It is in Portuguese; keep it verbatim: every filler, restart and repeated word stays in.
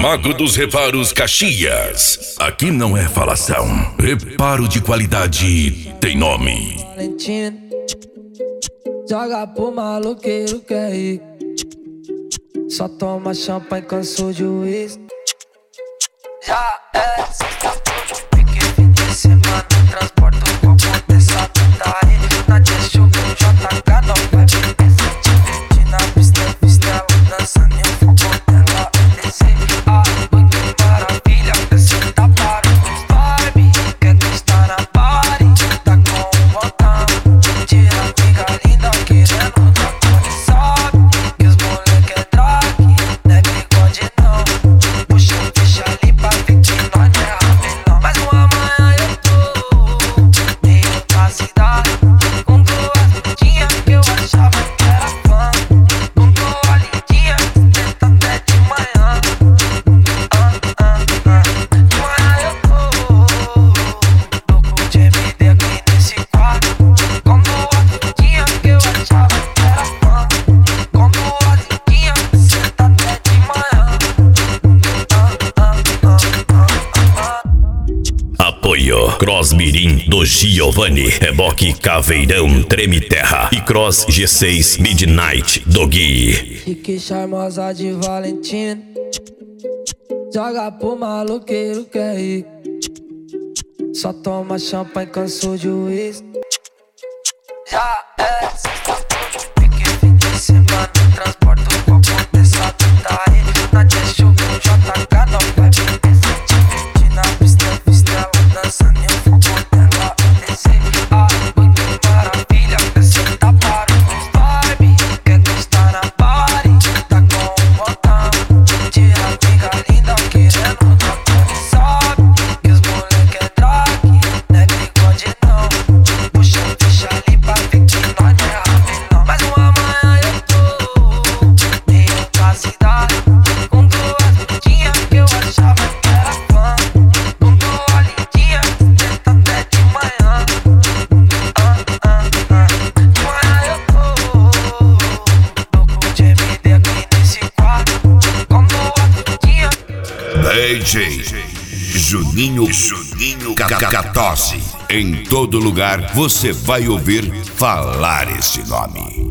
Mago dos Reparos Caxias. Aqui não é falação. Reparo de qualidade tem nome. Valentino, joga pro maloqueiro que é rico. Só toma champanhe, cansou de uísque. Já é sexta-feira, pique fim de semana. Transporta o copo dessa puta aí. Na J Show, J K, não vai beber. Se divertir na pista, pista, ela dançando e o foco dela é descer. Ah, oi, que maravilha, você tá para os Barbie. Quer gostar na party, tá com vontade. Tira amiga linda, querendo dar cone, sabe? Que os moleque é drag, não é bigode não. Puxa, deixa ali pra ver que nós não é ramelão. Mas um amanhã eu tô meio da cidade, com duas lindinhas que eu achava que era fã. Com duas lindinhas, tenta até de manhã. Ah, ah, ah. De manhã eu tô louco de M D aqui nesse quarto, com duas lindinhas que eu achava que era fã. Com duas lindinhas, tenta até de manhã. Ah, ah, ah, ah, ah. Apoio Cross Mirim do Giovanni, Reboque Caveirão Treme Terra e Cross G seis Midnight do Gui. Chique charmosa de Valentino, joga pro maloqueiro que é rico. Só toma champanhe, cansou de uísque. Já é sexta-feira, pique fim de semana. Transporta o copo dessa puta aí. Na J Show, J K, não vai beber. Se divertir na pista, pista, ela dançando e o foco dela é descer. Ah, oi, que maravilha, você tá para os Barbie. Quer gostar na party, tá com vontade. Tira amiga linda, querendo dar cone, sabe? Que os moleque é drag, não é bigode não. Puxa, deixa ali pra ver que nós não é ramelão. Mas um amanhã eu tô meio da cidade, com duas lindinhas que eu achava que era fã. Com duas lindinhas, tenta até de manhã. Ah, ah, ah. De manhã eu tô louco de M D aqui nesse quarto, com duas lindinhas. D J Juninho Juninho Cacatose. Em todo lugar você vai ouvir falar esse nome.